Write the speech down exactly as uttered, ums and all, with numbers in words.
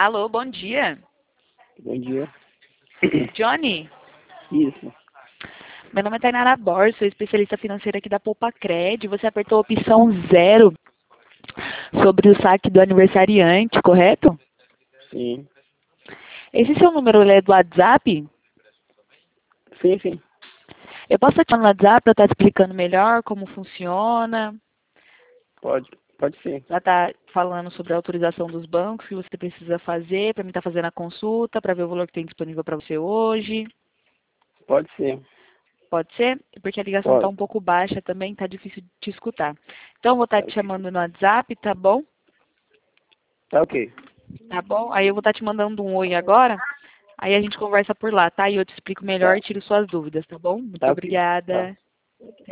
Alô, bom dia. Bom dia. Johnny, Isso. meu nome é Tainara Borges, sou especialista financeira aqui da Poupa-Cred. Você apertou a opção zero sobre o saque do aniversariante, correto? Sim. Esse seu número ele é do WhatsApp? Sim, sim. Eu posso estar te mandando no WhatsApp para estar te explicando melhor como funciona, Pode. Pode sim. para estar falando sobre a autorização dos bancos que você precisa fazer, para mim estar fazendo a consulta, para ver o valor que tem disponível para você hoje. Pode sim. Pode ser? Porque a ligação está Pode. um pouco baixa também, está difícil de te escutar. Então, eu vou estar Tá te ok. chamando no WhatsApp, tá bom? Tá ok. Tá bom? Aí eu vou estar te mandando um oi agora. Aí a gente conversa por lá, tá? E eu te explico melhor Tá. e tiro suas dúvidas, tá bom? Muito Tá ok. Tá. obrigada.